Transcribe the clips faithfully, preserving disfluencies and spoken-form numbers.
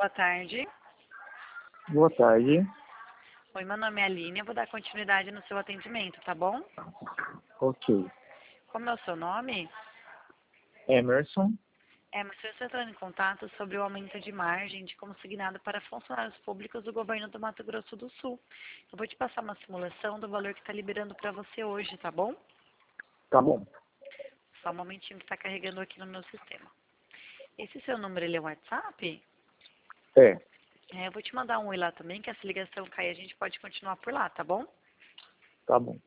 Boa tarde. Boa tarde. Oi, meu nome é Aline, eu vou dar continuidade no seu atendimento, tá bom? Ok. Como é o seu nome? Emerson. É, mas você está entrando em contato sobre o aumento de margem de consignado para funcionários públicos do governo do Mato Grosso do Sul. Eu vou te passar uma simulação do valor que está liberando para você hoje, tá bom? Tá bom. Só um momentinho que está carregando aqui no meu sistema. Esse seu número, ele é WhatsApp? É. É, eu vou te mandar um oi lá também, que essa ligação cair, a gente pode continuar por lá, tá bom? Tá bom.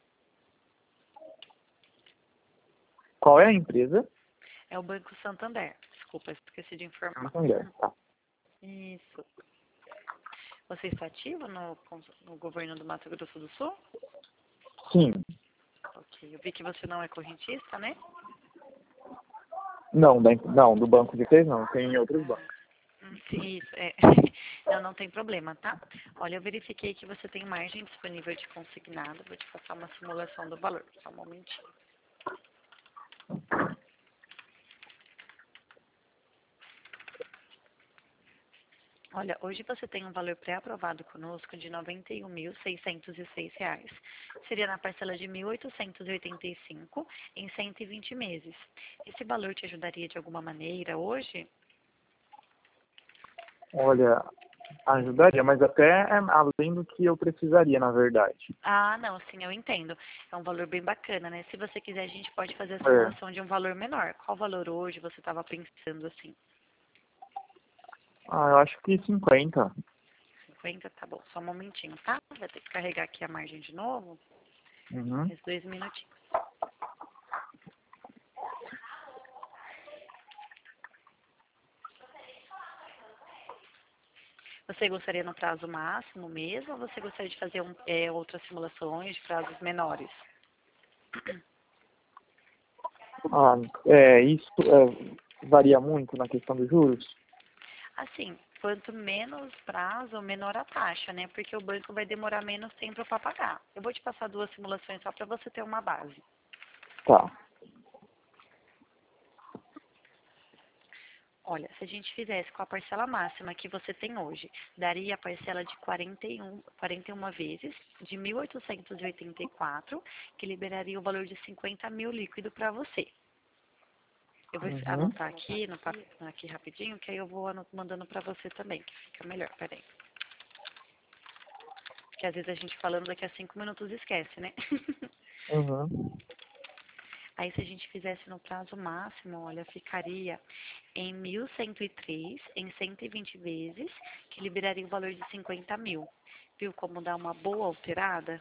Qual é a empresa? É o Banco Santander. Desculpa, esqueci de informar. Santander. Tá. Isso. Você está ativo no, no governo do Mato Grosso do Sul? Sim. Ok. Eu vi que você não é correntista, né? Não, da, não, do banco de vocês não. Tem em outros bancos. Hum, Sim, isso. É. Não, não tem problema, tá? Olha, eu verifiquei que você tem margem disponível de consignado. Vou te passar uma simulação do valor. Só um momentinho. Olha, hoje você tem um valor pré-aprovado conosco de noventa e um mil, seiscentos e seis reais. Seria na parcela de mil oitocentos e oitenta e cinco em cento e vinte meses. Esse valor te ajudaria de alguma maneira hoje? Olha, ajudaria, mas até é além do que eu precisaria, na verdade. Ah, não, sim, eu entendo. É um valor bem bacana, né? Se você quiser, a gente pode fazer a É. simulação de um valor menor. Qual valor hoje você estava pensando assim? Ah, eu acho que cinquenta. cinquenta, tá bom. Só um momentinho, tá? Vai ter que carregar aqui a margem de novo. Uhum. Mais dois minutinhos. Você gostaria no prazo máximo mesmo ou você gostaria de fazer um, é, outras simulações de prazos menores? Ah, é, isso é, varia muito na questão dos juros? Assim, quanto menos prazo, menor a taxa, né? Porque o banco vai demorar menos tempo para pagar. Eu vou te passar duas simulações só para você ter uma base. Tá. Olha, se a gente fizesse com a parcela máxima que você tem hoje, daria a parcela de quarenta e um, quarenta e uma vezes, de mil oitocentos e oitenta e quatro, que liberaria o valor de cinquenta mil líquido para você. Eu vou Uhum. anotar aqui, no, pap- aqui rapidinho, que aí eu vou anot- mandando para você também, que fica melhor. Peraí. Porque às vezes a gente falando daqui a cinco minutos esquece, né? Uhum. Aí se a gente fizesse no prazo máximo, olha, ficaria em mil cento e três, em cento e vinte vezes, que liberaria o valor de cinquenta mil. Viu como dá uma boa alterada?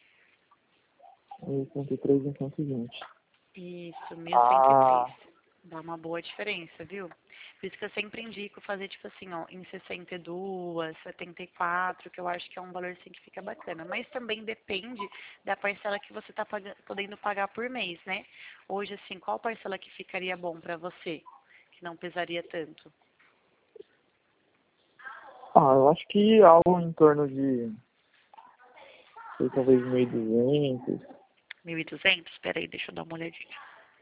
E cento e três em cento e vinte. Isso, mil cento e três. Ah, Dá uma boa diferença, viu? Por isso que eu sempre indico fazer, tipo assim, ó, em sessenta e dois, setenta e quatro, que eu acho que é um valor, assim, que fica bacana. Mas também depende da parcela que você tá paga- podendo pagar por mês, né? Hoje, assim, qual parcela que ficaria bom pra você? Que não pesaria tanto? ah, eu acho que algo em torno de, sei, talvez mil e duzentos. mil e duzentos? Espera aí, deixa eu dar uma olhadinha.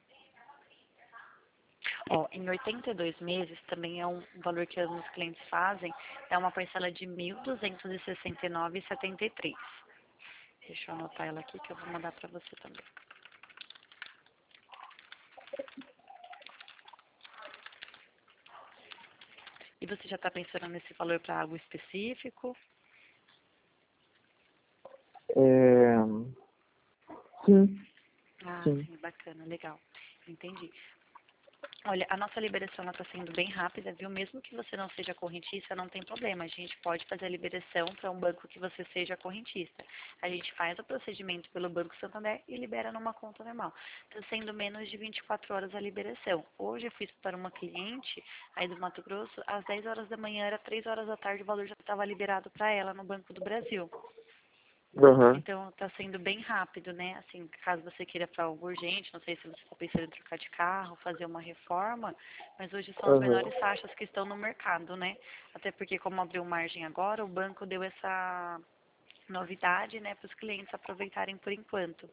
Ó, em oitenta e dois meses, também é um valor que alguns clientes fazem, é uma parcela de mil duzentos e sessenta e nove reais e setenta e três. Deixa eu anotar ela aqui que eu vou mandar para você também. E você já está pensando nesse valor para algo específico? É, sim, Ah, sim. sim, bacana, legal. Entendi. Olha, a nossa liberação está sendo bem rápida, viu? Mesmo que você não seja correntista, não tem problema. A gente pode fazer a liberação para um banco que você seja correntista. A gente faz o procedimento pelo Banco Santander e libera numa conta normal. Está sendo menos de vinte e quatro horas a liberação. Hoje eu fiz para uma cliente aí do Mato Grosso, às dez horas da manhã, era três horas da tarde, o valor já estava liberado para ela no Banco do Brasil. Uhum. Então, está sendo bem rápido, né? Assim, caso você queira para algo urgente, não sei se você está pensando em trocar de carro, fazer uma reforma, mas hoje são as Uhum. menores taxas que estão no mercado, né? Até porque, como abriu margem agora, o banco deu essa novidade, né, para os clientes aproveitarem por enquanto.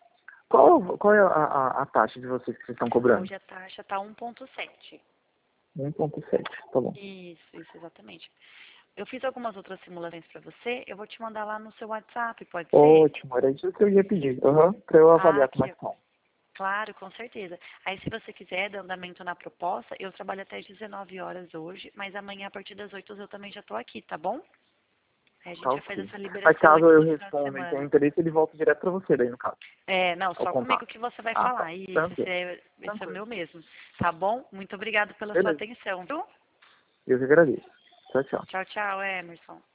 Qual, qual é a, a, a taxa de vocês que vocês estão cobrando? Hoje a taxa está um vírgula sete. um ponto sete, tá bom. Isso, isso, exatamente. Eu fiz algumas outras simulações para você, eu vou te mandar lá no seu WhatsApp, pode ser? Ótimo, era isso que eu ia pedir. Aham, para eu avaliar Ah, como é que, que tá. claro, com certeza. Aí se você quiser dar andamento na proposta, eu trabalho até às dezenove horas hoje, mas amanhã a partir das oito eu também já estou aqui, tá bom? Aí a Tá gente já faz ok. essa Mas liberação caso antes eu do final de responda e tenha semana. interesse, ele volta direto para você daí, no caso. É, não, Ao só comigo contato. que você vai Ah, tá. falar. Isso, esse Tranquilo. é, esse é o Tranquilo. meu mesmo. Tá bom? Muito obrigada pela sua Beleza. atenção, viu? Eu que agradeço. Tchau, tchau. Tchau, tchau, Emerson.